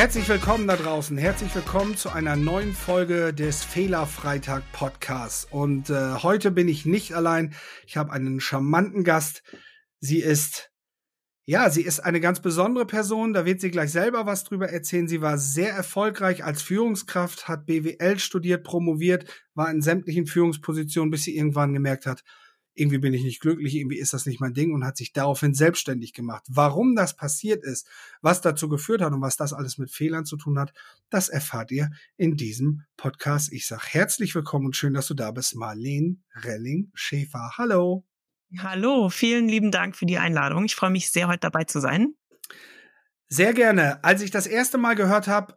Herzlich willkommen da draußen. Herzlich willkommen zu einer neuen Folge des Fehlerfreitag Podcasts. Und heute bin ich nicht allein. Ich habe einen charmanten Gast. Sie ist eine ganz besondere Person. Da wird sie gleich selber was drüber erzählen. Sie war sehr erfolgreich als Führungskraft, hat BWL studiert, promoviert, war in sämtlichen Führungspositionen, bis sie irgendwann gemerkt hat, irgendwie bin ich nicht glücklich, irgendwie ist das nicht mein Ding und hat sich daraufhin selbstständig gemacht. Warum das passiert ist, was dazu geführt hat und was das alles mit Fehlern zu tun hat, das erfahrt ihr in diesem Podcast. Ich sage herzlich willkommen und schön, dass du da bist, Marleen Relling-Schäfer. Hallo. Hallo, vielen lieben Dank für die Einladung. Ich freue mich sehr, heute dabei zu sein. Sehr gerne. Als ich das erste Mal gehört habe,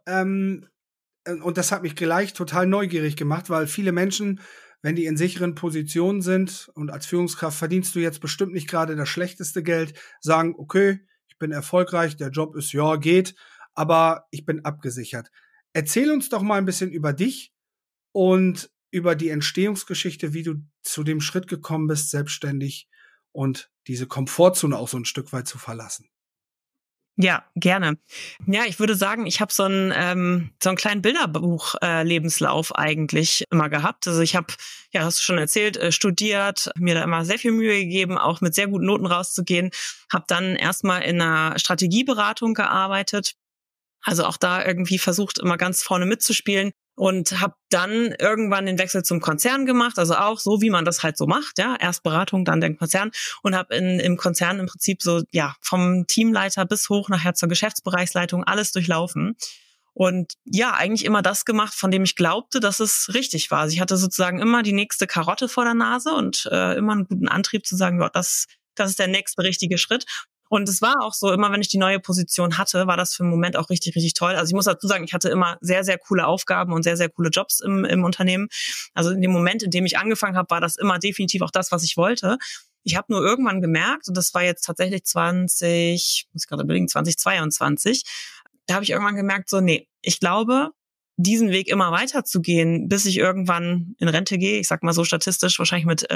und das hat mich gleich total neugierig gemacht, weil viele Menschen, wenn die in sicheren Positionen sind und als Führungskraft verdienst du jetzt bestimmt nicht gerade das schlechteste Geld, sagen, okay, ich bin erfolgreich, der Job ist, ja, geht, aber ich bin abgesichert. Erzähl uns doch mal ein bisschen über dich und über die Entstehungsgeschichte, wie du zu dem Schritt gekommen bist, selbstständig und diese Komfortzone auch so ein Stück weit zu verlassen. Ja, gerne. Ja, ich würde sagen, ich habe so einen kleinen Bilderbuch-Lebenslauf eigentlich immer gehabt. Also ich habe, ja, hast du schon erzählt, studiert, mir da immer sehr viel Mühe gegeben, auch mit sehr guten Noten rauszugehen. Habe dann erstmal in einer Strategieberatung gearbeitet. Also auch da irgendwie versucht, immer ganz vorne mitzuspielen. Und habe dann irgendwann den Wechsel zum Konzern gemacht, also auch so, wie man das halt so macht, ja, erst Beratung, dann der Konzern, und habe im Konzern im Prinzip so, ja, vom Teamleiter bis hoch nachher zur Geschäftsbereichsleitung alles durchlaufen und ja, eigentlich immer das gemacht, von dem ich glaubte, dass es richtig war. Also ich hatte sozusagen immer die nächste Karotte vor der Nase und immer einen guten Antrieb zu sagen, ja, das ist der nächste richtige Schritt. Und es war auch so, immer wenn ich die neue Position hatte, war das für einen Moment auch richtig, richtig toll. Also ich muss dazu sagen, ich hatte immer sehr, sehr coole Aufgaben und sehr, sehr coole Jobs im Unternehmen. Also in dem Moment, in dem ich angefangen habe, war das immer definitiv auch das, was ich wollte. Ich habe nur irgendwann gemerkt, und das war jetzt tatsächlich 2022, da habe ich irgendwann gemerkt, so, nee, ich glaube, diesen Weg immer weiter zu gehen, bis ich irgendwann in Rente gehe, ich sag mal so statistisch, wahrscheinlich mit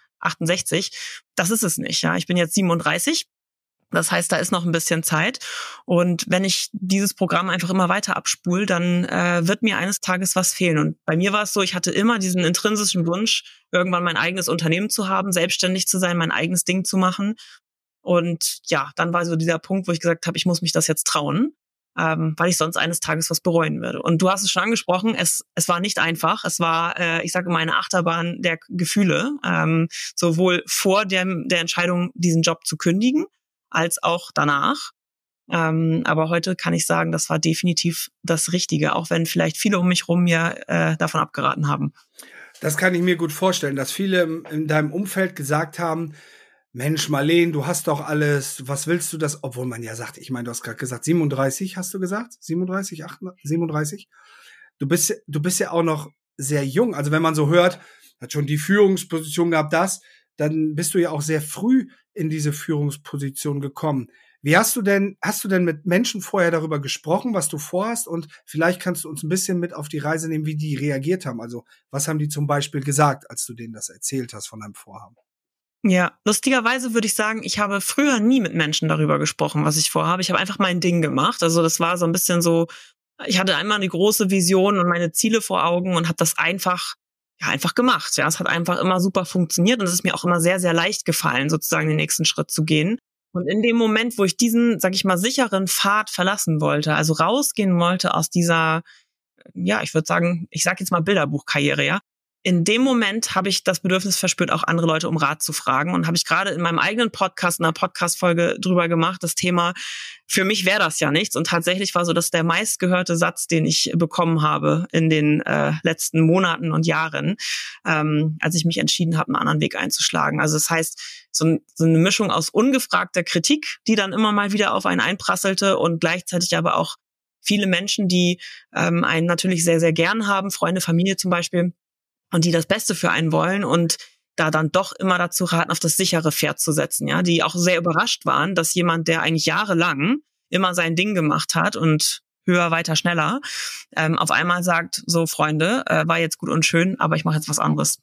68, das ist es nicht. Ja, ich bin jetzt 37. Das heißt, da ist noch ein bisschen Zeit. Und wenn ich dieses Programm einfach immer weiter abspule, dann wird mir eines Tages was fehlen. Und bei mir war es so, ich hatte immer diesen intrinsischen Wunsch, irgendwann mein eigenes Unternehmen zu haben, selbstständig zu sein, mein eigenes Ding zu machen. Und ja, dann war so dieser Punkt, wo ich gesagt habe, ich muss mich das jetzt trauen, weil ich sonst eines Tages was bereuen würde. Und du hast es schon angesprochen, es war nicht einfach. Es war, ich sage immer, eine Achterbahn der Gefühle, sowohl vor der Entscheidung, diesen Job zu kündigen, als auch danach. Aber heute kann ich sagen, das war definitiv das Richtige, auch wenn vielleicht viele um mich herum mir davon abgeraten haben. Das kann ich mir gut vorstellen, dass viele in deinem Umfeld gesagt haben, Mensch, Marleen, du hast doch alles, was willst du das? Obwohl man ja sagt, ich meine, du hast gerade gesagt, 37 hast du gesagt? 37, 37? Du bist ja auch noch sehr jung. Also wenn man so hört, hat schon die Führungsposition gehabt, dann bist du ja auch sehr früh in diese Führungsposition gekommen. Wie hast du denn mit Menschen vorher darüber gesprochen, was du vorhast? Und vielleicht kannst du uns ein bisschen mit auf die Reise nehmen, wie die reagiert haben. Also was haben die zum Beispiel gesagt, als du denen das erzählt hast von deinem Vorhaben? Ja, lustigerweise würde ich sagen, ich habe früher nie mit Menschen darüber gesprochen, was ich vorhabe. Ich habe einfach mein Ding gemacht. Also das war so ein bisschen so, ich hatte einmal eine große Vision und meine Ziele vor Augen und habe das einfach gemacht. Ja, es hat einfach immer super funktioniert und es ist mir auch immer sehr, sehr leicht gefallen, sozusagen den nächsten Schritt zu gehen. Und in dem Moment, wo ich diesen, sag ich mal, sicheren Pfad verlassen wollte, also rausgehen wollte aus dieser, ja, ich würde sagen, ich sag jetzt mal Bilderbuchkarriere, ja. In dem Moment habe ich das Bedürfnis verspürt, auch andere Leute um Rat zu fragen, und habe ich gerade in meinem eigenen Podcast, in einer Podcast-Folge drüber gemacht, das Thema, für mich wäre das ja nichts. Und tatsächlich war so das der meistgehörte Satz, den ich bekommen habe in den letzten Monaten und Jahren, als ich mich entschieden habe, einen anderen Weg einzuschlagen. Also das heißt, so eine Mischung aus ungefragter Kritik, die dann immer mal wieder auf einen einprasselte, und gleichzeitig aber auch viele Menschen, die einen natürlich sehr, sehr gern haben, Freunde, Familie zum Beispiel, und die das Beste für einen wollen und da dann doch immer dazu raten, auf das sichere Pferd zu setzen, ja, die auch sehr überrascht waren, dass jemand, der eigentlich jahrelang immer sein Ding gemacht hat und höher, weiter, schneller, auf einmal sagt, so Freunde, war jetzt gut und schön, aber ich mache jetzt was anderes.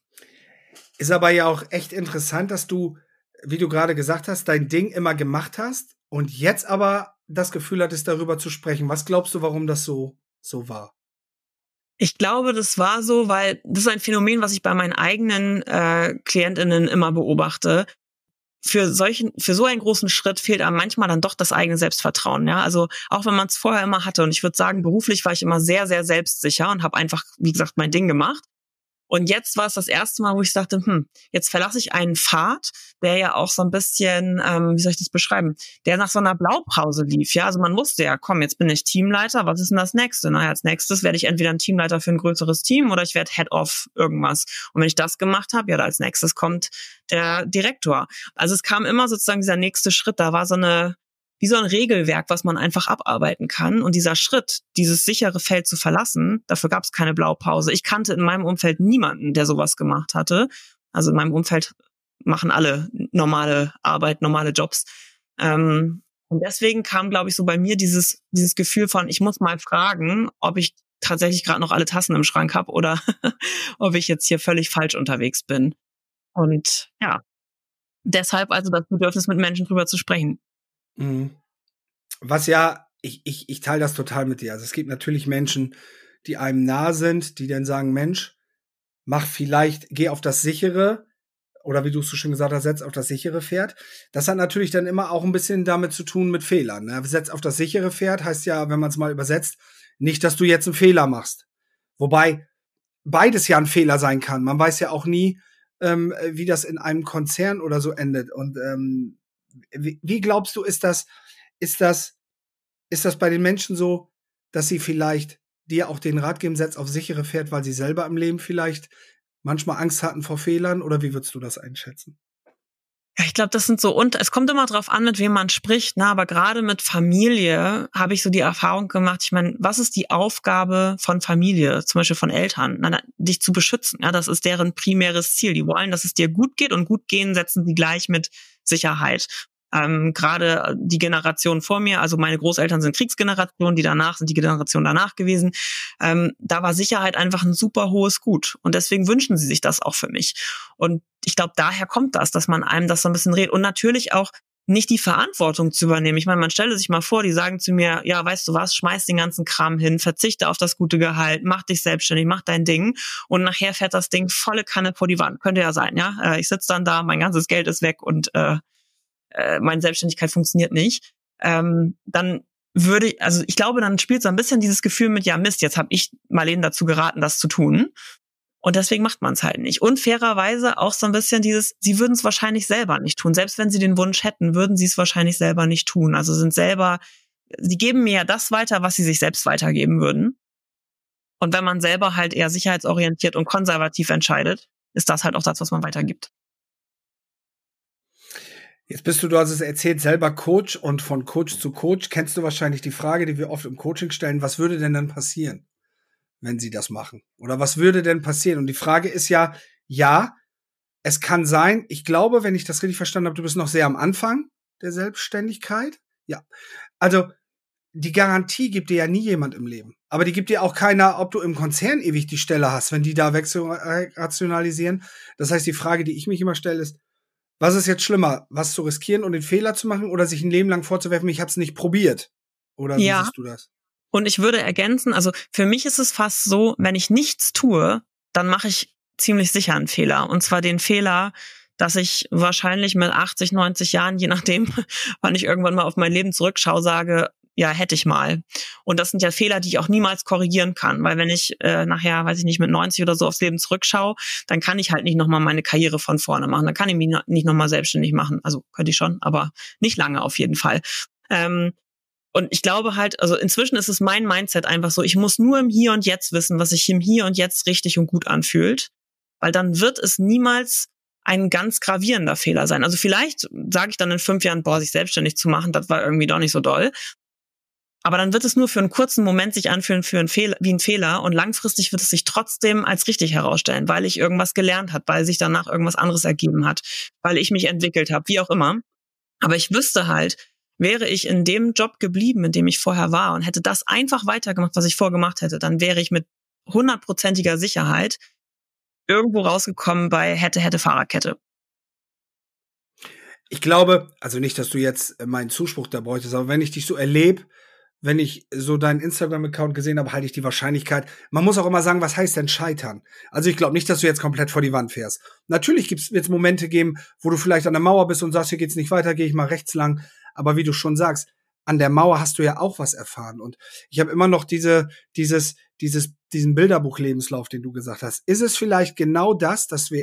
Ist aber ja auch echt interessant, dass du, wie du gerade gesagt hast, dein Ding immer gemacht hast und jetzt aber das Gefühl hattest, darüber zu sprechen. Was glaubst du, warum das so war? Ich glaube, das war so, weil das ist ein Phänomen, was ich bei meinen eigenen KlientInnen immer beobachte. Für so einen großen Schritt fehlt einem manchmal dann doch das eigene Selbstvertrauen. Ja, also auch wenn man es vorher immer hatte. Und ich würde sagen, beruflich war ich immer sehr, sehr selbstsicher und habe einfach, wie gesagt, mein Ding gemacht. Und jetzt war es das erste Mal, wo ich dachte, jetzt verlasse ich einen Pfad, der ja auch so ein bisschen, wie soll ich das beschreiben, der nach so einer Blaupause lief. Ja, also man wusste ja, komm, jetzt bin ich Teamleiter, was ist denn das Nächste? Naja, als nächstes werde ich entweder ein Teamleiter für ein größeres Team oder ich werde Head of irgendwas. Und wenn ich das gemacht habe, ja, als nächstes kommt der Direktor. Also es kam immer sozusagen dieser nächste Schritt, da war wie so ein Regelwerk, was man einfach abarbeiten kann. Und dieser Schritt, dieses sichere Feld zu verlassen, dafür gab es keine Blaupause. Ich kannte in meinem Umfeld niemanden, der sowas gemacht hatte. Also in meinem Umfeld machen alle normale Arbeit, normale Jobs. Und deswegen kam, glaube ich, so bei mir dieses Gefühl von, ich muss mal fragen, ob ich tatsächlich gerade noch alle Tassen im Schrank habe oder ob ich jetzt hier völlig falsch unterwegs bin. Und ja, deshalb also das Bedürfnis, mit Menschen drüber zu sprechen. Was ja, ich teile das total mit dir. Also es gibt natürlich Menschen, die einem nah sind, die dann sagen, Mensch, geh auf das sichere, oder wie du es so schön gesagt hast, setz auf das sichere Pferd. Das hat natürlich dann immer auch ein bisschen damit zu tun mit Fehlern. Ne? Setz auf das sichere Pferd heißt ja, wenn man es mal übersetzt, nicht, dass du jetzt einen Fehler machst. Wobei beides ja ein Fehler sein kann. Man weiß ja auch nie, wie das in einem Konzern oder so endet. Und wie glaubst du, ist das bei den Menschen so, dass sie vielleicht dir auch den Rat geben, setz auf sichere Pferd, weil sie selber im Leben vielleicht manchmal Angst hatten vor Fehlern? Oder wie würdest du das einschätzen? Ja, ich glaube, das sind so, und es kommt immer drauf an, mit wem man spricht, ne? Aber gerade mit Familie habe ich so die Erfahrung gemacht, ich meine, was ist die Aufgabe von Familie, zum Beispiel von Eltern? Dich zu beschützen, ja, das ist deren primäres Ziel. Die wollen, dass es dir gut geht, und gut gehen setzen sie gleich mit Sicherheit. Gerade die Generation vor mir, also meine Großeltern sind Kriegsgeneration, die danach sind die Generation danach gewesen. Da war Sicherheit einfach ein super hohes Gut. Und deswegen wünschen sie sich das auch für mich. Und ich glaube, daher kommt das, dass man einem das so ein bisschen redet. Und natürlich auch nicht die Verantwortung zu übernehmen. Ich meine, man stelle sich mal vor, die sagen zu mir, ja, weißt du was, schmeiß den ganzen Kram hin, verzichte auf das gute Gehalt, mach dich selbstständig, mach dein Ding. Und nachher fährt das Ding volle Kanne vor die Wand. Könnte ja sein, ja. Ich sitze dann da, mein ganzes Geld ist weg und meine Selbstständigkeit funktioniert nicht, dann ich glaube, dann spielt so ein bisschen dieses Gefühl mit, ja Mist, jetzt habe ich Marlene dazu geraten, das zu tun. Und deswegen macht man es halt nicht. Und fairerweise auch so ein bisschen sie würden es wahrscheinlich selber nicht tun. Selbst wenn sie den Wunsch hätten, würden sie es wahrscheinlich selber nicht tun. Also sie geben mir ja das weiter, was sie sich selbst weitergeben würden. Und wenn man selber halt eher sicherheitsorientiert und konservativ entscheidet, ist das halt auch das, was man weitergibt. Jetzt du hast es erzählt, selber Coach, und von Coach zu Coach kennst du wahrscheinlich die Frage, die wir oft im Coaching stellen, was würde denn dann passieren, wenn sie das machen? Oder was würde denn passieren? Und die Frage ist ja, es kann sein, ich glaube, wenn ich das richtig verstanden habe, du bist noch sehr am Anfang der Selbstständigkeit. Ja, also die Garantie gibt dir ja nie jemand im Leben. Aber die gibt dir auch keiner, ob du im Konzern ewig die Stelle hast, wenn die da wegrationalisieren. Das heißt, die Frage, die ich mich immer stelle, ist, was ist jetzt schlimmer, was zu riskieren und den Fehler zu machen oder sich ein Leben lang vorzuwerfen, ich habe es nicht probiert? Oder wie siehst du das? Und ich würde ergänzen, also für mich ist es fast so, wenn ich nichts tue, dann mache ich ziemlich sicher einen Fehler. Und zwar den Fehler, dass ich wahrscheinlich mit 80, 90 Jahren, je nachdem, wann ich irgendwann mal auf mein Leben zurückschaue, sage, ja, hätte ich mal. Und das sind ja Fehler, die ich auch niemals korrigieren kann, weil wenn ich nachher, weiß ich nicht, mit 90 oder so aufs Leben zurückschaue, dann kann ich halt nicht nochmal meine Karriere von vorne machen. Dann kann ich mich nicht nochmal selbstständig machen. Also könnte ich schon, aber nicht lange auf jeden Fall. Und ich glaube halt, also inzwischen ist es mein Mindset einfach so, ich muss nur im Hier und Jetzt wissen, was sich im Hier und Jetzt richtig und gut anfühlt, weil dann wird es niemals ein ganz gravierender Fehler sein. Also vielleicht sage ich dann in 5 Jahren, sich selbstständig zu machen, das war irgendwie doch nicht so doll. Aber dann wird es nur für einen kurzen Moment sich anfühlen wie ein Fehler, und langfristig wird es sich trotzdem als richtig herausstellen, weil ich irgendwas gelernt habe, weil sich danach irgendwas anderes ergeben hat, weil ich mich entwickelt habe, wie auch immer. Aber ich wüsste halt, wäre ich in dem Job geblieben, in dem ich vorher war, und hätte das einfach weitergemacht, was ich vorgemacht hätte, dann wäre ich mit 100%iger Sicherheit irgendwo rausgekommen bei hätte Fahrradkette. Ich glaube, also nicht, dass du jetzt meinen Zuspruch da bräuchtest, aber wenn ich dich so erlebe, wenn ich so deinen Instagram-Account gesehen habe, halte ich die Wahrscheinlichkeit. Man muss auch immer sagen, was heißt denn scheitern? Also ich glaube nicht, dass du jetzt komplett vor die Wand fährst. Natürlich wird es Momente geben, wo du vielleicht an der Mauer bist und sagst, hier geht's nicht weiter, gehe ich mal rechts lang. Aber wie du schon sagst, an der Mauer hast du ja auch was erfahren. Und ich habe immer noch diesen Bilderbuch-Lebenslauf, den du gesagt hast. Ist es vielleicht genau das, dass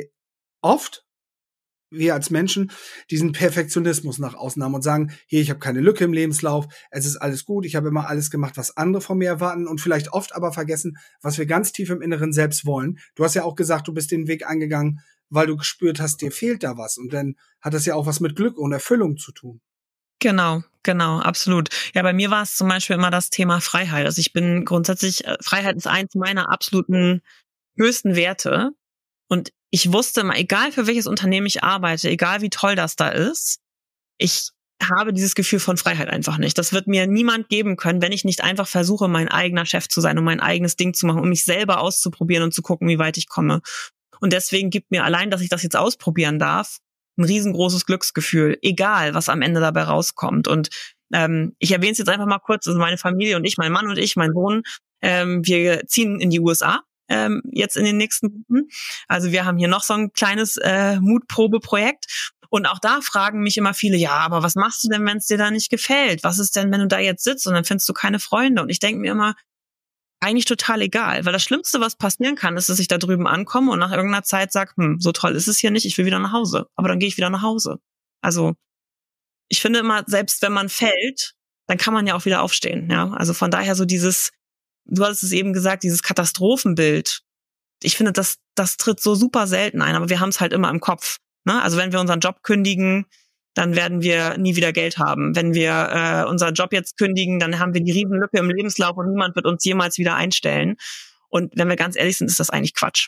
wir als Menschen diesen Perfektionismus nach außen haben und sagen, hier, ich habe keine Lücke im Lebenslauf, es ist alles gut, ich habe immer alles gemacht, was andere von mir erwarten und vielleicht oft aber vergessen, was wir ganz tief im Inneren selbst wollen. Du hast ja auch gesagt, du bist den Weg eingegangen, weil du gespürt hast, dir fehlt da was und dann hat das ja auch was mit Glück und Erfüllung zu tun. Genau, absolut. Ja, bei mir war es zum Beispiel immer das Thema Freiheit. Also ich bin grundsätzlich, Freiheit ist eins meiner absoluten höchsten Werte. Und ich wusste immer, egal für welches Unternehmen ich arbeite, egal wie toll das da ist, ich habe dieses Gefühl von Freiheit einfach nicht. Das wird mir niemand geben können, wenn ich nicht einfach versuche, mein eigener Chef zu sein und mein eigenes Ding zu machen, um mich selber auszuprobieren und zu gucken, wie weit ich komme. Und deswegen gibt mir allein, dass ich das jetzt ausprobieren darf, ein riesengroßes Glücksgefühl, egal was am Ende dabei rauskommt. Und ich erwähne es jetzt einfach mal kurz, also meine Familie und ich, mein Mann und ich, mein Sohn, wir ziehen in die USA. Jetzt in den nächsten Wochen. Also wir haben hier noch so ein kleines Mutprobeprojekt. Und auch da fragen mich immer viele, ja, aber was machst du denn, wenn es dir da nicht gefällt? Was ist denn, wenn du da jetzt sitzt und dann findest du keine Freunde? Und ich denke mir immer, eigentlich total egal. Weil das Schlimmste, was passieren kann, ist, dass ich da drüben ankomme und nach irgendeiner Zeit sage, so toll ist es hier nicht, ich will wieder nach Hause. Aber dann gehe ich wieder nach Hause. Also ich finde immer, selbst wenn man fällt, dann kann man ja auch wieder aufstehen. Ja, also von daher so dieses, du hattest es eben gesagt, dieses Katastrophenbild. Ich finde, das tritt so super selten ein, aber wir haben es halt immer im Kopf. Ne? Also wenn wir unseren Job kündigen, dann werden wir nie wieder Geld haben. Wenn wir unseren Job jetzt kündigen, dann haben wir die Riesenlücke im Lebenslauf und niemand wird uns jemals wieder einstellen. Und wenn wir ganz ehrlich sind, ist das eigentlich Quatsch.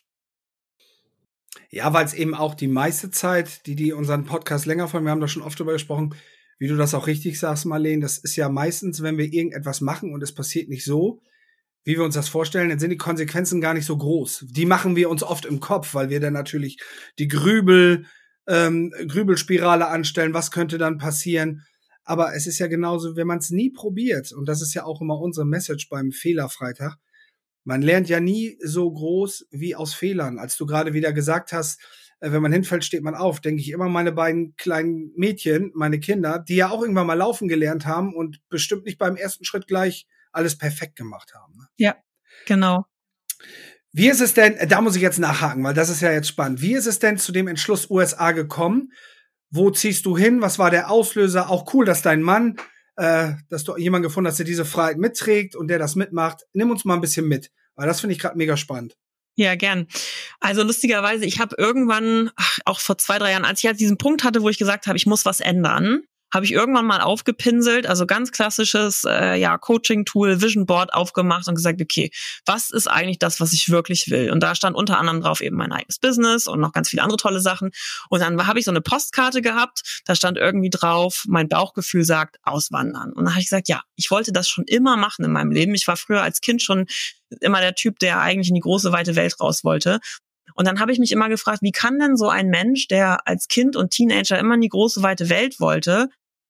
Ja, weil es eben auch die meiste Zeit, die unseren Podcast länger folgen, wir haben da schon oft drüber gesprochen, wie du das auch richtig sagst, Marlene, das ist ja meistens, wenn wir irgendetwas machen und es passiert nicht so, wie wir uns das vorstellen, dann sind die Konsequenzen gar nicht so groß. Die machen wir uns oft im Kopf, weil wir dann natürlich die Grübelspirale anstellen, was könnte dann passieren. Aber es ist ja genauso, wenn man es nie probiert, und das ist ja auch immer unsere Message beim Fehlerfreitag, man lernt ja nie so groß wie aus Fehlern. Als du gerade wieder gesagt hast, wenn man hinfällt, steht man auf, denke ich immer meine beiden kleinen Mädchen, meine Kinder, die ja auch irgendwann mal laufen gelernt haben und bestimmt nicht beim ersten Schritt gleich alles perfekt gemacht haben. Ne? Ja, genau. Wie ist es denn, da muss ich jetzt nachhaken, weil das ist ja jetzt spannend. Wie ist es denn zu dem Entschluss USA gekommen? Wo ziehst du hin? Was war der Auslöser? Auch cool, dass dein Mann, dass du jemanden gefunden hast, der diese Freiheit mitträgt und der das mitmacht. Nimm uns mal ein bisschen mit, weil das finde ich gerade mega spannend. Ja, gern. Also lustigerweise, ich habe irgendwann, auch vor 2-3 Jahren, als ich halt diesen Punkt hatte, wo ich gesagt habe, ich muss was ändern, habe ich irgendwann mal aufgepinselt, also ganz klassisches Coaching-Tool, Vision Board aufgemacht und gesagt, okay, was ist eigentlich das, was ich wirklich will? Und da stand unter anderem drauf eben mein eigenes Business und noch ganz viele andere tolle Sachen. Und dann habe ich so eine Postkarte gehabt, da stand irgendwie drauf, mein Bauchgefühl sagt, auswandern. Und dann habe ich gesagt, ja, ich wollte das schon immer machen in meinem Leben. Ich war früher als Kind schon immer der Typ, der eigentlich in die große, weite Welt raus wollte. Und dann habe ich mich immer gefragt, wie kann denn so ein Mensch, der als Kind und Teenager immer in die große, weite Welt wollte,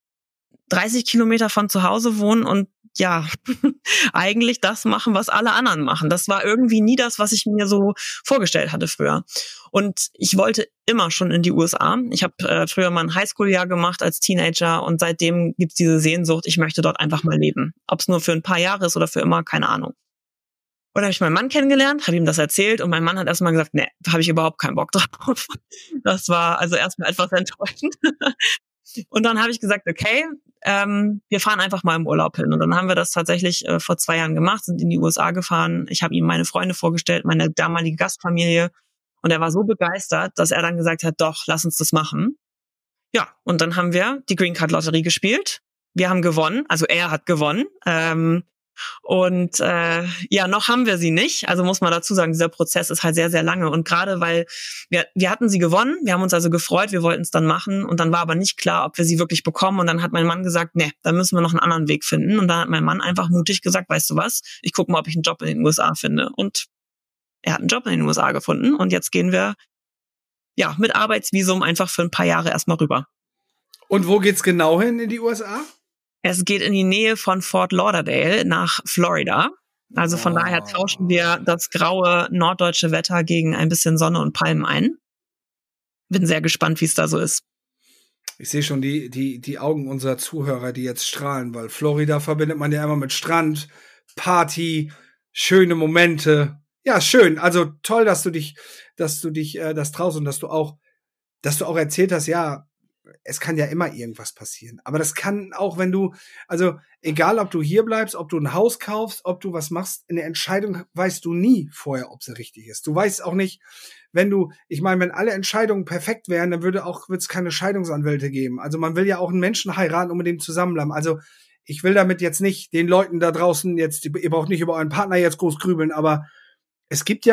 30 Kilometer von zu Hause wohnen und ja, eigentlich das machen, was alle anderen machen. Das war irgendwie nie das, was ich mir so vorgestellt hatte früher. Und ich wollte immer schon in die USA. Ich habe früher mal ein Highschool-Jahr gemacht als Teenager und seitdem gibt's diese Sehnsucht, ich möchte dort einfach mal leben. Ob es nur für ein paar Jahre ist oder für immer, keine Ahnung. Und dann habe ich meinen Mann kennengelernt, habe ihm das erzählt und mein Mann hat erstmal gesagt, nee, da habe ich überhaupt keinen Bock drauf. Das war also erstmal etwas enttäuschend. Und dann habe ich gesagt, okay, wir fahren einfach mal im Urlaub hin. Und dann haben wir das tatsächlich vor 2 Jahren gemacht, sind in die USA gefahren. Ich habe ihm meine Freunde vorgestellt, meine damalige Gastfamilie. Und er war so begeistert, dass er dann gesagt hat, doch, lass uns das machen. Ja, und dann haben wir die Green Card Lotterie gespielt. Wir haben gewonnen, also er hat gewonnen. Und noch haben wir sie nicht. Also muss man dazu sagen, dieser Prozess ist halt sehr, sehr lange. Und gerade weil wir hatten sie gewonnen, wir haben uns also gefreut, wir wollten es dann machen. Und dann war aber nicht klar, ob wir sie wirklich bekommen. Und dann hat mein Mann gesagt, nee, da müssen wir noch einen anderen Weg finden. Und dann hat mein Mann einfach mutig gesagt, weißt du was, ich gucke mal, ob ich einen Job in den USA finde. Und er hat einen Job in den USA gefunden. Und jetzt gehen wir mit Arbeitsvisum einfach für ein paar Jahre erstmal rüber. Und wo geht's genau hin in die USA? Es geht in die Nähe von Fort Lauderdale nach Florida. Also von daher tauschen wir das graue norddeutsche Wetter gegen ein bisschen Sonne und Palmen ein. Bin sehr gespannt, wie es da so ist. Ich sehe schon die Augen unserer Zuhörer, die jetzt strahlen, weil Florida verbindet man ja immer mit Strand, Party, schöne Momente. Ja, schön. Also toll, dass du dich das traust und dass du auch erzählt hast, ja, es kann ja immer irgendwas passieren. Aber das kann auch, also egal, ob du hier bleibst, ob du ein Haus kaufst, ob du was machst, in der Entscheidung weißt du nie vorher, ob sie richtig ist. Du weißt auch nicht, wenn alle Entscheidungen perfekt wären, dann würde es keine Scheidungsanwälte geben. Also man will ja auch einen Menschen heiraten und mit dem zusammenbleiben. Also ich will damit jetzt nicht den Leuten da draußen ihr braucht nicht über euren Partner jetzt groß grübeln, aber es gibt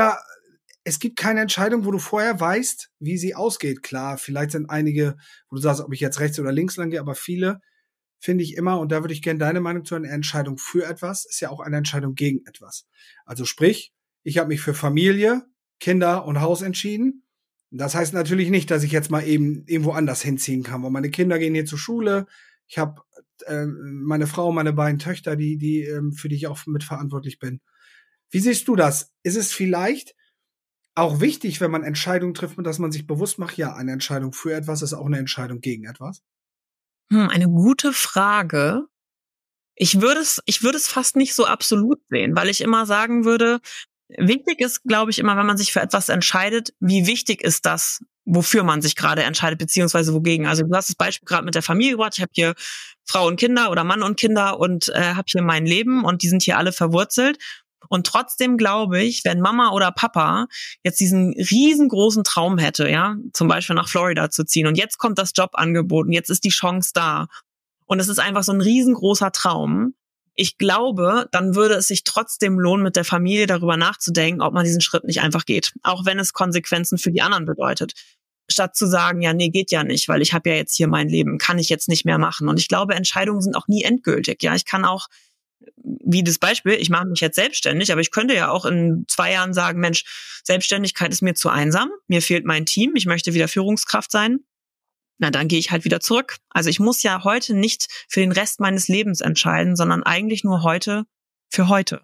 keine Entscheidung, wo du vorher weißt, wie sie ausgeht. Klar, vielleicht sind einige, wo du sagst, ob ich jetzt rechts oder links lang gehe, aber viele finde ich immer, und da würde ich gerne deine Meinung zu, eine Entscheidung für etwas ist ja auch eine Entscheidung gegen etwas. Also sprich, ich habe mich für Familie, Kinder und Haus entschieden. Das heißt natürlich nicht, dass ich jetzt mal eben irgendwo anders hinziehen kann, weil meine Kinder gehen hier zur Schule. Ich habe meine Frau, meine beiden Töchter, für die ich auch mitverantwortlich bin. Wie siehst du das? Ist es vielleicht auch wichtig, wenn man Entscheidungen trifft, dass man sich bewusst macht, ja, eine Entscheidung für etwas ist auch eine Entscheidung gegen etwas? Eine gute Frage. Ich würde es fast nicht so absolut sehen, weil ich immer sagen würde, wichtig ist, glaube ich, immer, wenn man sich für etwas entscheidet, wie wichtig ist das, wofür man sich gerade entscheidet, beziehungsweise wogegen. Also du hast das Beispiel gerade mit der Familie gebracht. Ich habe hier Frau und Kinder oder Mann und Kinder und habe hier mein Leben und die sind hier alle verwurzelt. Und trotzdem glaube ich, wenn Mama oder Papa jetzt diesen riesengroßen Traum hätte, ja, zum Beispiel nach Florida zu ziehen und jetzt kommt das Jobangebot und jetzt ist die Chance da und es ist einfach so ein riesengroßer Traum. Ich glaube, dann würde es sich trotzdem lohnen, mit der Familie darüber nachzudenken, ob man diesen Schritt nicht einfach geht, auch wenn es Konsequenzen für die anderen bedeutet. Statt zu sagen, ja, nee, geht ja nicht, weil ich habe ja jetzt hier mein Leben, kann ich jetzt nicht mehr machen. Und ich glaube, Entscheidungen sind auch nie endgültig. Ja, ich kann auch, wie das Beispiel, ich mache mich jetzt selbstständig, aber ich könnte ja auch in 2 Jahren sagen, Mensch, Selbstständigkeit ist mir zu einsam, mir fehlt mein Team, ich möchte wieder Führungskraft sein. Na, dann gehe ich halt wieder zurück. Also ich muss ja heute nicht für den Rest meines Lebens entscheiden, sondern eigentlich nur heute für heute.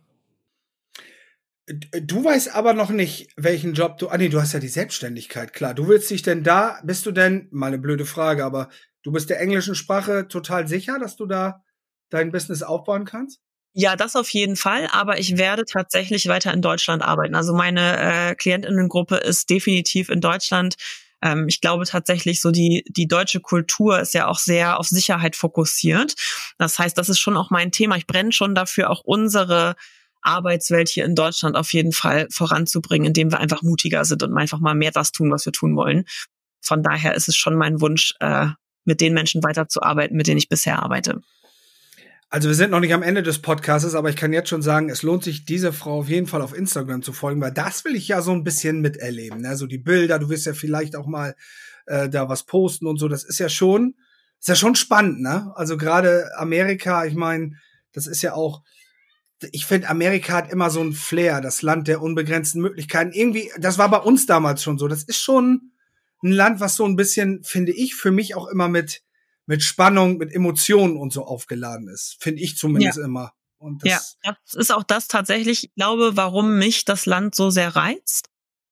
Du weißt aber noch nicht, welchen Job du hast ja die Selbstständigkeit, klar. Bist du denn, mal eine blöde Frage, aber du bist der englischen Sprache total sicher, dass du da dein Business aufbauen kannst? Ja, das auf jeden Fall, aber ich werde tatsächlich weiter in Deutschland arbeiten. Also meine Klientinnengruppe ist definitiv in Deutschland. Ich glaube tatsächlich, so die deutsche Kultur ist ja auch sehr auf Sicherheit fokussiert. Das heißt, das ist schon auch mein Thema. Ich brenne schon dafür, auch unsere Arbeitswelt hier in Deutschland auf jeden Fall voranzubringen, indem wir einfach mutiger sind und einfach mal mehr das tun, was wir tun wollen. Von daher ist es schon mein Wunsch, mit den Menschen weiterzuarbeiten, mit denen ich bisher arbeite. Also wir sind noch nicht am Ende des Podcasts, aber ich kann jetzt schon sagen, es lohnt sich, diese Frau auf jeden Fall auf Instagram zu folgen, weil das will ich ja so ein bisschen miterleben. Ne? So die Bilder, du wirst ja vielleicht auch mal da was posten und so. Das ist ja schon spannend, ne? Also gerade Amerika, ich meine, das ist ja auch, ich finde, Amerika hat immer so ein Flair, das Land der unbegrenzten Möglichkeiten. Irgendwie, das war bei uns damals schon so. Das ist schon ein Land, was so ein bisschen, finde ich, für mich auch immer mit Spannung, mit Emotionen und so aufgeladen ist. Finde ich zumindest immer. Und das ist auch das tatsächlich, ich glaube, warum mich das Land so sehr reizt,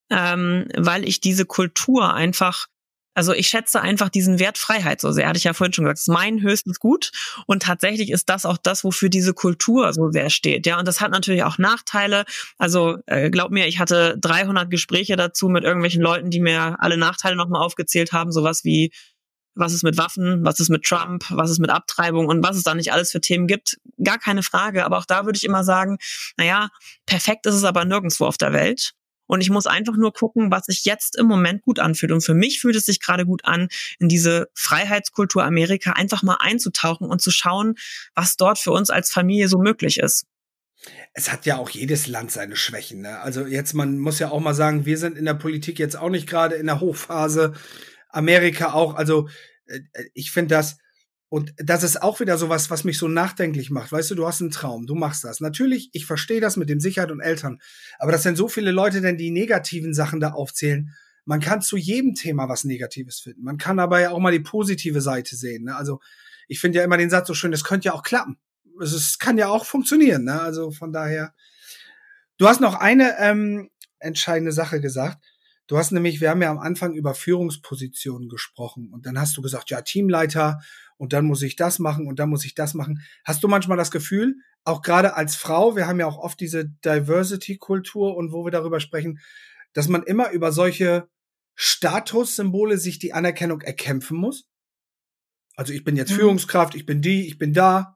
weil ich diese Kultur einfach, also ich schätze einfach diesen Wert Freiheit so sehr, hatte ich ja vorhin schon gesagt, das ist mein höchstes Gut und tatsächlich ist das auch das, wofür diese Kultur so sehr steht, ja, und das hat natürlich auch Nachteile, also glaub mir, ich hatte 300 Gespräche dazu mit irgendwelchen Leuten, die mir alle Nachteile nochmal aufgezählt haben, sowas wie was ist mit Waffen, was ist mit Trump, was ist mit Abtreibung und was es da nicht alles für Themen gibt. Gar keine Frage. Aber auch da würde ich immer sagen, naja, perfekt ist es aber nirgendwo auf der Welt. Und ich muss einfach nur gucken, was sich jetzt im Moment gut anfühlt. Und für mich fühlt es sich gerade gut an, in diese Freiheitskultur Amerika einfach mal einzutauchen und zu schauen, was dort für uns als Familie so möglich ist. Es hat ja auch jedes Land seine Schwächen, ne? Also jetzt, man muss ja auch mal sagen, wir sind in der Politik jetzt auch nicht gerade in der Hochphase. Amerika auch, also ich finde das, und das ist auch wieder sowas, was mich so nachdenklich macht. Weißt du hast einen Traum, du machst das. Natürlich, ich verstehe das mit dem Sicherheit und Eltern, aber das sind so viele Leute, denn die negativen Sachen da aufzählen. man kann zu jedem Thema was Negatives finden. Man kann aber ja auch mal die positive Seite sehen. Ne? Also ich finde ja immer den Satz so schön, das könnte ja auch klappen. Es kann ja auch funktionieren. Ne? Also von daher. Du hast noch eine entscheidende Sache gesagt. Du hast nämlich, wir haben ja am Anfang über Führungspositionen gesprochen und dann hast du gesagt, ja, Teamleiter und dann muss ich das machen und dann muss ich das machen. Hast du manchmal das Gefühl, auch gerade als Frau, wir haben ja auch oft diese Diversity-Kultur und wo wir darüber sprechen, dass man immer über solche Statussymbole sich die Anerkennung erkämpfen muss? Also ich bin jetzt Führungskraft, ich bin die, ich bin da.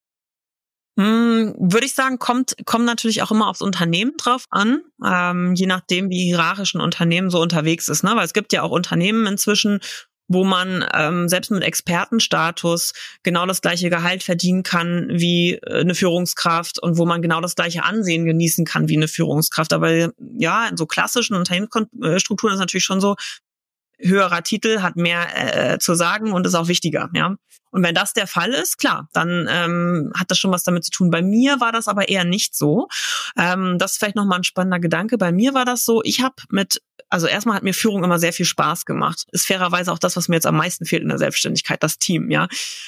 Würde ich sagen, kommt natürlich auch immer aufs Unternehmen drauf an, je nachdem, wie hierarchisch ein Unternehmen so unterwegs ist, ne? Weil es gibt ja auch Unternehmen inzwischen, wo man selbst mit Expertenstatus genau das gleiche Gehalt verdienen kann wie eine Führungskraft und wo man genau das gleiche Ansehen genießen kann wie eine Führungskraft. Aber ja, in so klassischen Unternehmensstrukturen ist natürlich schon so, höherer Titel hat mehr zu sagen und ist auch wichtiger, ja. Und wenn das der Fall ist, klar, dann hat das schon was damit zu tun. Bei mir war das aber eher nicht so. Das ist vielleicht nochmal ein spannender Gedanke. Bei mir war das so, also erstmal hat mir Führung immer sehr viel Spaß gemacht. Ist fairerweise auch das, was mir jetzt am meisten fehlt in der Selbstständigkeit, das Team, ja.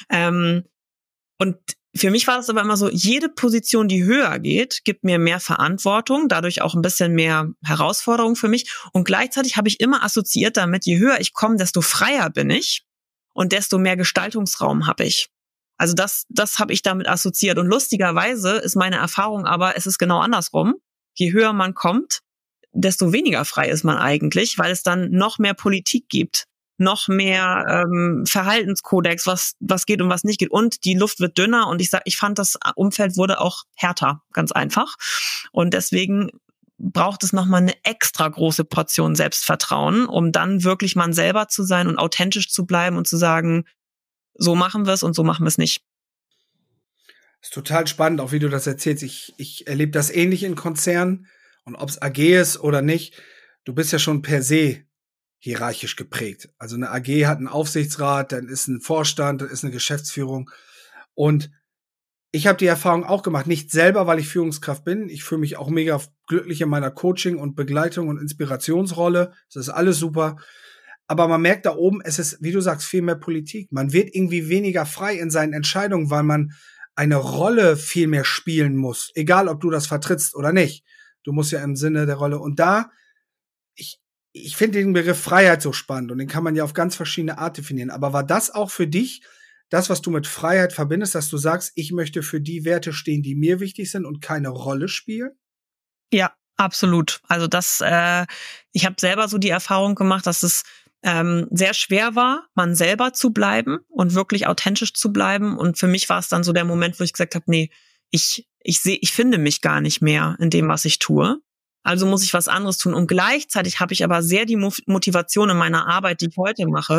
Und für mich war das aber immer so, jede Position, die höher geht, gibt mir mehr Verantwortung, dadurch auch ein bisschen mehr Herausforderung für mich. Und gleichzeitig habe ich immer assoziiert damit, je höher ich komme, desto freier bin ich und desto mehr Gestaltungsraum habe ich. Also das habe ich damit assoziiert. Und lustigerweise ist meine Erfahrung aber, es ist genau andersrum. Je höher man kommt, desto weniger frei ist man eigentlich, weil es dann noch mehr Politik gibt. Noch mehr Verhaltenskodex, was geht und was nicht geht. Und die Luft wird dünner und ich fand, das Umfeld wurde auch härter, ganz einfach. Und deswegen braucht es nochmal eine extra große Portion Selbstvertrauen, um dann wirklich man selber zu sein und authentisch zu bleiben und zu sagen, so machen wir es und so machen wir es nicht. Ist total spannend, auch wie du das erzählst. Ich erlebe das ähnlich in Konzernen und ob es AG ist oder nicht. Du bist ja schon per se hierarchisch geprägt. Also eine AG hat einen Aufsichtsrat, dann ist ein Vorstand, dann ist eine Geschäftsführung. Und ich habe die Erfahrung auch gemacht, nicht selber, weil ich Führungskraft bin. Ich fühle mich auch mega glücklich in meiner Coaching- und Begleitung und Inspirationsrolle. Das ist alles super. Aber man merkt da oben, es ist, wie du sagst, viel mehr Politik. Man wird irgendwie weniger frei in seinen Entscheidungen, weil man eine Rolle viel mehr spielen muss. Egal, ob du das vertrittst oder nicht. Du musst ja im Sinne der Rolle. Und da, ich finde den Begriff Freiheit so spannend und den kann man ja auf ganz verschiedene Art definieren. Aber war das auch für dich das, was du mit Freiheit verbindest, dass du sagst, ich möchte für die Werte stehen, die mir wichtig sind und keine Rolle spielen? Ja, absolut. Also ich habe selber so die Erfahrung gemacht, dass es sehr schwer war, man selber zu bleiben und wirklich authentisch zu bleiben. Und für mich war es dann so der Moment, wo ich gesagt habe, nee, ich finde mich gar nicht mehr in dem, was ich tue. Also muss ich was anderes tun. Und gleichzeitig habe ich aber sehr die Motivation in meiner Arbeit, die ich heute mache,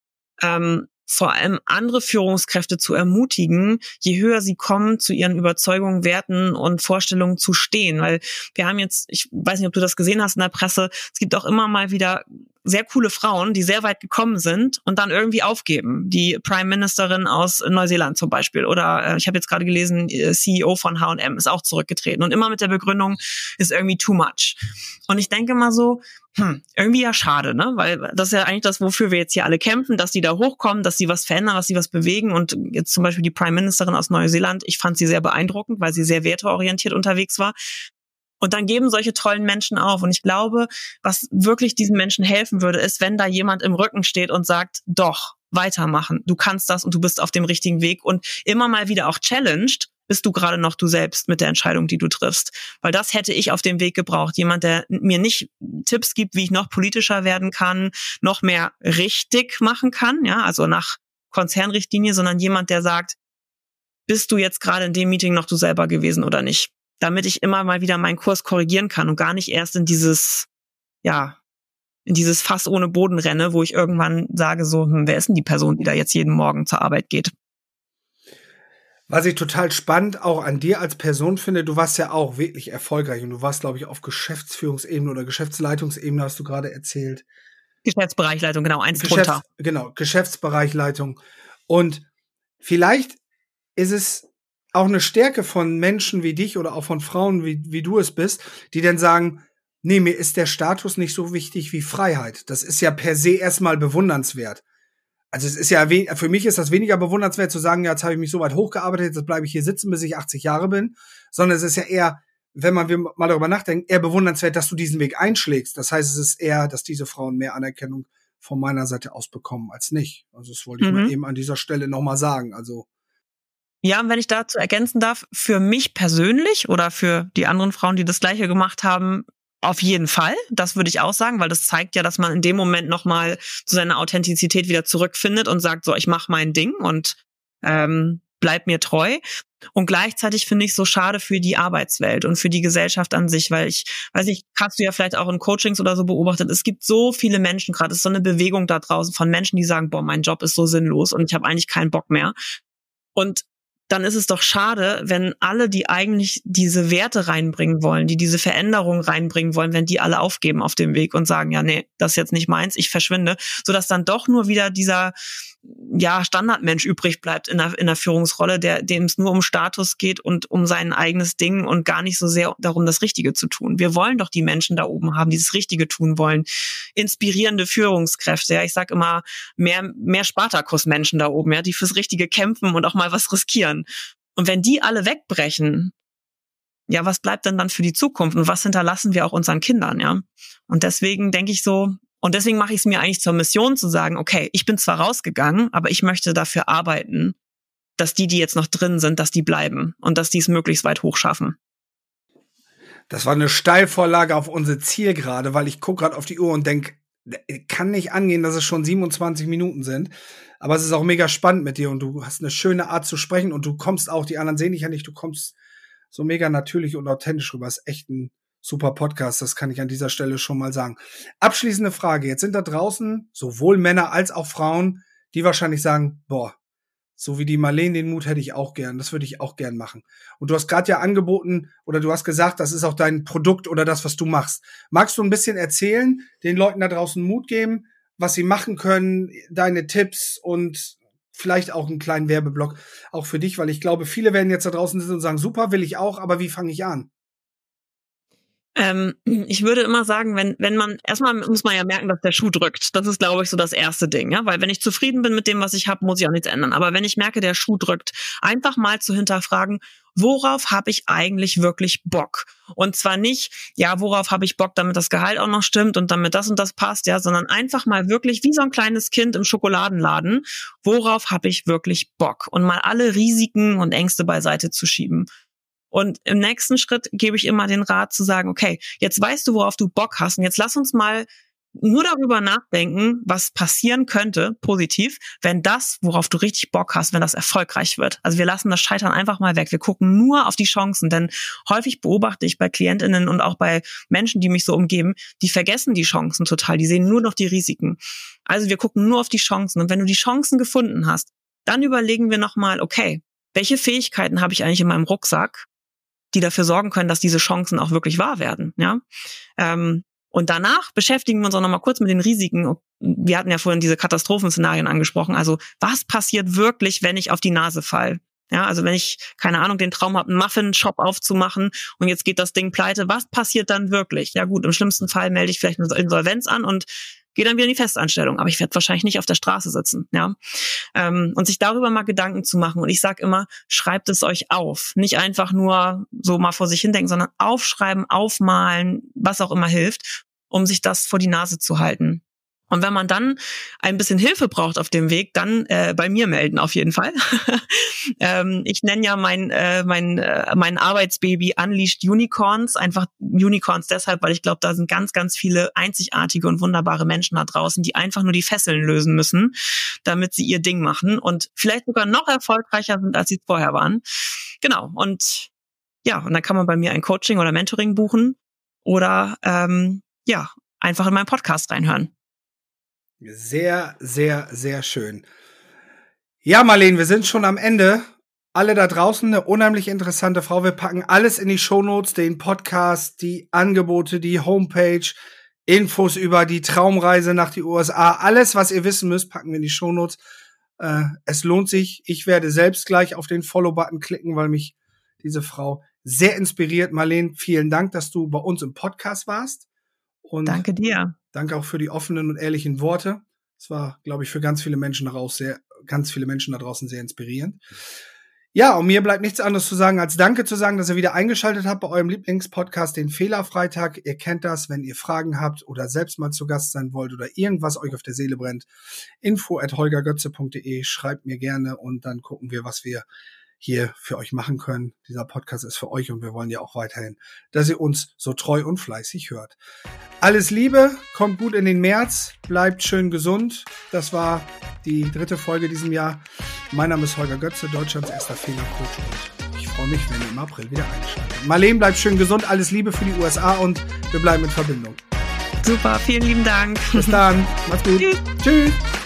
vor allem andere Führungskräfte zu ermutigen, je höher sie kommen, zu ihren Überzeugungen, Werten und Vorstellungen zu stehen. Weil wir haben jetzt, ich weiß nicht, ob du das gesehen hast in der Presse, es gibt auch immer mal wieder sehr coole Frauen, die sehr weit gekommen sind und dann irgendwie aufgeben. Die Prime Ministerin aus Neuseeland zum Beispiel. Oder ich habe jetzt gerade gelesen, CEO von H&M ist auch zurückgetreten. Und immer mit der Begründung, ist irgendwie too much. Und ich denke mal so, irgendwie ja schade, ne? Weil das ist ja eigentlich das, wofür wir jetzt hier alle kämpfen, dass die da hochkommen, dass sie was verändern, dass sie was bewegen. Und jetzt zum Beispiel die Prime Ministerin aus Neuseeland, ich fand sie sehr beeindruckend, weil sie sehr werteorientiert unterwegs war. Und dann geben solche tollen Menschen auf. Und ich glaube, was wirklich diesen Menschen helfen würde, ist, wenn da jemand im Rücken steht und sagt, doch, weitermachen, du kannst das und du bist auf dem richtigen Weg und immer mal wieder auch challenged, bist du gerade noch du selbst mit der Entscheidung, die du triffst. Weil das hätte ich auf dem Weg gebraucht. Jemand, der mir nicht Tipps gibt, wie ich noch politischer werden kann, noch mehr richtig machen kann, ja, also nach Konzernrichtlinie, sondern jemand, der sagt, bist du jetzt gerade in dem Meeting noch du selber gewesen oder nicht? Damit ich immer mal wieder meinen Kurs korrigieren kann und gar nicht erst in dieses Fass ohne Boden renne, wo ich irgendwann sage so, wer ist denn die Person, die da jetzt jeden Morgen zur Arbeit geht? Was ich total spannend auch an dir als Person finde, du warst ja auch wirklich erfolgreich und du warst, glaube ich, auf Geschäftsführungsebene oder Geschäftsleitungsebene, hast du gerade erzählt. Geschäftsbereichleitung, genau, eins drunter. Genau, Geschäftsbereichleitung. Und vielleicht ist es auch eine Stärke von Menschen wie dich oder auch von Frauen, wie du es bist, die dann sagen, Nee, mir ist der Status nicht so wichtig wie Freiheit. Das ist ja per se erstmal bewundernswert. Also es ist ja, für mich ist das weniger bewundernswert zu sagen, ja, jetzt habe ich mich so weit hochgearbeitet, jetzt bleibe ich hier sitzen, bis ich 80 Jahre bin. Sondern es ist ja eher, wenn man mal darüber nachdenkt, eher bewundernswert, dass du diesen Weg einschlägst. Das heißt, es ist eher, dass diese Frauen mehr Anerkennung von meiner Seite aus bekommen als nicht. Also das wollte ich mal eben an dieser Stelle nochmal sagen. Also Ja, und wenn ich dazu ergänzen darf, für mich persönlich oder für die anderen Frauen, die das Gleiche gemacht haben, auf jeden Fall. Das würde ich auch sagen, weil das zeigt ja, dass man in dem Moment nochmal zu seiner Authentizität wieder zurückfindet und sagt, so, ich mache mein Ding und bleib mir treu. Und gleichzeitig finde ich es so schade für die Arbeitswelt und für die Gesellschaft an sich, weil ich weiß nicht, hast du ja vielleicht auch in Coachings oder so beobachtet, es gibt so viele Menschen, gerade ist so eine Bewegung da draußen von Menschen, die sagen, boah, mein Job ist so sinnlos und ich habe eigentlich keinen Bock mehr. Und dann ist es doch schade, wenn alle, die eigentlich diese Werte reinbringen wollen, die diese Veränderung reinbringen wollen, wenn die alle aufgeben auf dem Weg und sagen, ja, nee, das ist jetzt nicht meins, ich verschwinde, sodass dann doch nur wieder dieser Standardmensch übrig bleibt in der Führungsrolle, dem es nur um Status geht und um sein eigenes Ding und gar nicht so sehr darum, das Richtige zu tun. Wir wollen doch die Menschen da oben haben, die das Richtige tun wollen. Inspirierende Führungskräfte, ja, ich sag immer, mehr Spartakus-Menschen da oben, ja, die fürs Richtige kämpfen und auch mal was riskieren. Und wenn die alle wegbrechen, ja, was bleibt denn dann für die Zukunft und was hinterlassen wir auch unseren Kindern, ja? Und deswegen denke ich so, und deswegen mache ich es mir eigentlich zur Mission zu sagen, okay, ich bin zwar rausgegangen, aber ich möchte dafür arbeiten, dass die jetzt noch drin sind, dass die bleiben und dass die es möglichst weit hochschaffen. Das war eine Steilvorlage auf unser Ziel gerade, weil ich gucke gerade auf die Uhr und denke, kann nicht angehen, dass es schon 27 Minuten sind. Aber es ist auch mega spannend mit dir und du hast eine schöne Art zu sprechen und du kommst auch, die anderen sehen dich ja nicht, du kommst so mega natürlich und authentisch rüber. Das ist echt ein super Podcast, das kann ich an dieser Stelle schon mal sagen. Abschließende Frage. Jetzt sind da draußen sowohl Männer als auch Frauen, die wahrscheinlich sagen, boah, so wie die Marlene, den Mut hätte ich auch gern. Das würde ich auch gern machen. Und du hast gerade ja angeboten oder du hast gesagt, das ist auch dein Produkt oder das, was du machst. Magst du ein bisschen erzählen, den Leuten da draußen Mut geben, was sie machen können, deine Tipps und vielleicht auch einen kleinen Werbeblock auch für dich, weil ich glaube, viele werden jetzt da draußen sitzen und sagen, super, will ich auch, aber wie fange ich an? Ich würde immer sagen, wenn man, erstmal muss man ja merken, dass der Schuh drückt. Das ist, glaube ich, so das erste Ding, ja, weil wenn ich zufrieden bin mit dem, was ich habe, muss ich auch nichts ändern. Aber wenn ich merke, der Schuh drückt, einfach mal zu hinterfragen, worauf habe ich eigentlich wirklich Bock? Und zwar nicht, ja, worauf habe ich Bock, damit das Gehalt auch noch stimmt und damit das und das passt, ja, sondern einfach mal wirklich wie so ein kleines Kind im Schokoladenladen, worauf habe ich wirklich Bock? Und mal alle Risiken und Ängste beiseite zu schieben. Und im nächsten Schritt gebe ich immer den Rat zu sagen, okay, jetzt weißt du, worauf du Bock hast und jetzt lass uns mal nur darüber nachdenken, was passieren könnte, positiv, wenn das, worauf du richtig Bock hast, wenn das erfolgreich wird. Also wir lassen das Scheitern einfach mal weg. Wir gucken nur auf die Chancen, denn häufig beobachte ich bei KlientInnen und auch bei Menschen, die mich so umgeben, die vergessen die Chancen total, die sehen nur noch die Risiken. Also wir gucken nur auf die Chancen und wenn du die Chancen gefunden hast, dann überlegen wir nochmal, okay, welche Fähigkeiten habe ich eigentlich in meinem Rucksack, die dafür sorgen können, dass diese Chancen auch wirklich wahr werden, ja. Und danach beschäftigen wir uns auch noch mal kurz mit den Risiken. Wir hatten ja vorhin diese Katastrophenszenarien angesprochen. Also was passiert wirklich, wenn ich auf die Nase fall? Ja, also wenn ich, keine Ahnung, den Traum habe, einen Muffin-Shop aufzumachen und jetzt geht das Ding pleite, was passiert dann wirklich? Ja gut, im schlimmsten Fall melde ich vielleicht eine Insolvenz an und gehe dann wieder in die Festanstellung. Aber ich werde wahrscheinlich nicht auf der Straße sitzen. Ja, und sich darüber mal Gedanken zu machen. Und ich sage immer, schreibt es euch auf. Nicht einfach nur so mal vor sich hindenken, sondern aufschreiben, aufmalen, was auch immer hilft, um sich das vor die Nase zu halten. Und wenn man dann ein bisschen Hilfe braucht auf dem Weg, dann bei mir melden auf jeden Fall. Ich nenne ja mein Arbeitsbaby Unleashed Unicorns. Einfach Unicorns deshalb, weil ich glaube, da sind ganz, ganz viele einzigartige und wunderbare Menschen da draußen, die einfach nur die Fesseln lösen müssen, damit sie ihr Ding machen und vielleicht sogar noch erfolgreicher sind, als sie vorher waren. Genau. Und ja, und dann kann man bei mir ein Coaching oder Mentoring buchen oder einfach in meinen Podcast reinhören. Sehr, sehr, sehr schön. Ja, Marlene, wir sind schon am Ende. Alle da draußen, eine unheimlich interessante Frau. Wir packen alles in die Shownotes, den Podcast, die Angebote, die Homepage, Infos über die Traumreise nach die USA. Alles, was ihr wissen müsst, packen wir in die Shownotes. Es lohnt sich. Ich werde selbst gleich auf den Follow-Button klicken, weil mich diese Frau sehr inspiriert. Marlene, vielen Dank, dass du bei uns im Podcast warst. Und danke dir. Danke auch für die offenen und ehrlichen Worte. Es war, glaube ich, für ganz viele Menschen da draußen sehr inspirierend. Ja, und mir bleibt nichts anderes zu sagen, als Danke zu sagen, dass ihr wieder eingeschaltet habt bei eurem Lieblingspodcast, den Fehlerfreitag. Ihr kennt das, wenn ihr Fragen habt oder selbst mal zu Gast sein wollt oder irgendwas euch auf der Seele brennt. info@holgergötze.de, schreibt mir gerne und dann gucken wir, was wir hier für euch machen können. Dieser Podcast ist für euch und wir wollen ja auch weiterhin, dass ihr uns so treu und fleißig hört. Alles Liebe, kommt gut in den März, bleibt schön gesund. Das war die 3. Folge diesem Jahr. Mein Name ist Holger Götze, Deutschlands erster Fehlercoach und ich freue mich, wenn ihr im April wieder einschaltet. Marlene, bleibt schön gesund, alles Liebe für die USA und wir bleiben in Verbindung. Super, vielen lieben Dank. Bis dann, macht's gut. Tschüss.